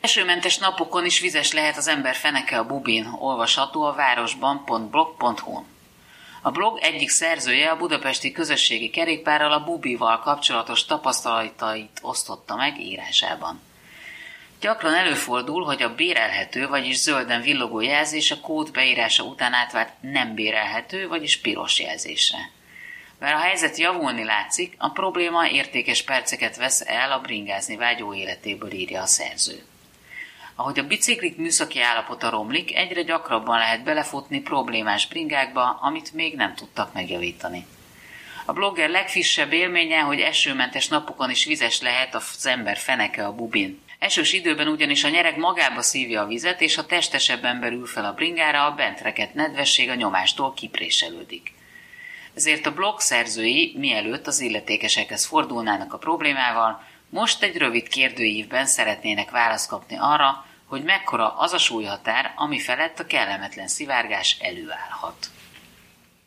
Esőmentes napokon is vizes lehet az ember feneke a bubin, olvasható a városban.blog.hu-n. A blog egyik szerzője a budapesti közösségi kerékpárral a bubival kapcsolatos tapasztalatait osztotta meg írásában. Gyakran előfordul, hogy a bérelhető, vagyis zölden villogó jelzés a kód beírása után átvált nem bérelhető, vagyis piros jelzésre. Bár a helyzet javulni látszik, a probléma értékes perceket vesz el a bringázni vágyó életéből, írja a szerző. Ahogy a biciklik műszaki állapota romlik, egyre gyakrabban lehet belefutni problémás bringákba, amit még nem tudtak megjavítani. A blogger legfrissebb élménye, hogy esőmentes napokon is vizes lehet az ember feneke a bubin. Esős időben ugyanis a nyereg magába szívja a vizet, és ha testesebb ember ül fel a bringára, a bent rekedt nedvesség a nyomástól kipréselődik. Ezért a blog szerzői, mielőtt az illetékesekhez fordulnának a problémával, most egy rövid kérdőívben szeretnének választ kapni arra, hogy mekkora az a súlyhatár, ami felett a kellemetlen szivárgás előállhat.